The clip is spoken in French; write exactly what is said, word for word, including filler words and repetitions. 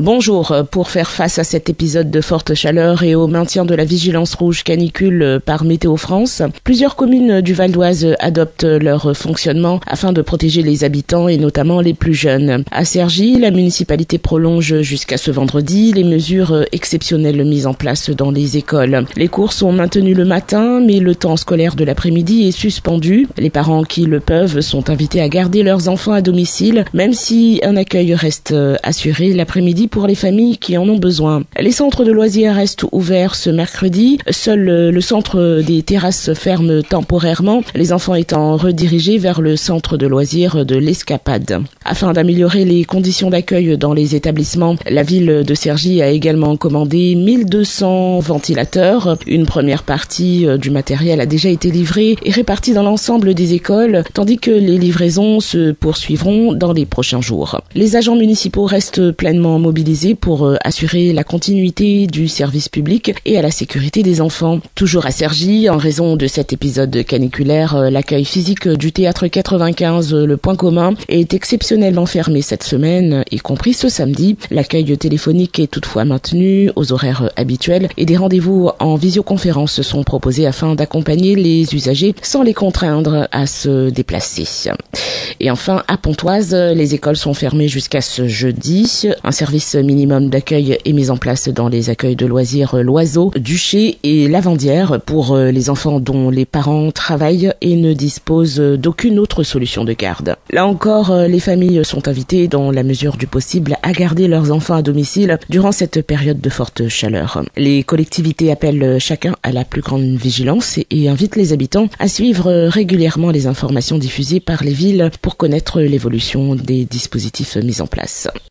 Bonjour. Pour faire face à cet épisode de forte chaleur et au maintien de la vigilance rouge canicule par Météo France, plusieurs communes du Val d'Oise adoptent leur fonctionnement afin de protéger les habitants et notamment les plus jeunes. À Cergy, la municipalité prolonge jusqu'à ce vendredi les mesures exceptionnelles mises en place dans les écoles. Les cours sont maintenus le matin, mais le temps scolaire de l'après-midi est suspendu. Les parents qui le peuvent sont invités à garder leurs enfants à domicile, même si un accueil reste assuré l'après-midi pour les familles qui en ont besoin. Les centres de loisirs restent ouverts ce mercredi. Seul le centre des terrasses ferme temporairement, les enfants étant redirigés vers le centre de loisirs de l'Escapade. Afin d'améliorer les conditions d'accueil dans les établissements, la ville de Cergy a également commandé mille deux cents ventilateurs. Une première partie du matériel a déjà été livrée et répartie dans l'ensemble des écoles, tandis que les livraisons se poursuivront dans les prochains jours. Les agents municipaux restent pleinement mobilisés pour assurer la continuité du service public et à la sécurité des enfants. Toujours à Cergy, en raison de cet épisode caniculaire, l'accueil physique du théâtre quatre-vingt-quinze, le Point commun, est exceptionnellement fermé cette semaine, y compris ce samedi. L'accueil téléphonique est toutefois maintenu aux horaires habituels et des rendez-vous en visioconférence sont proposés afin d'accompagner les usagers sans les contraindre à se déplacer. Et enfin, à Pontoise, les écoles sont fermées jusqu'à ce jeudi. Un service minimum d'accueil est mis en place dans les accueils de loisirs L'Oiseau, Duché et Lavandière pour les enfants dont les parents travaillent et ne disposent d'aucune autre solution de garde. Là encore, les familles sont invitées, dans la mesure du possible, à garder leurs enfants à domicile durant cette période de forte chaleur. Les collectivités appellent chacun à la plus grande vigilance et invitent les habitants à suivre régulièrement les informations diffusées par les villes pour connaître l'évolution des dispositifs mis en place.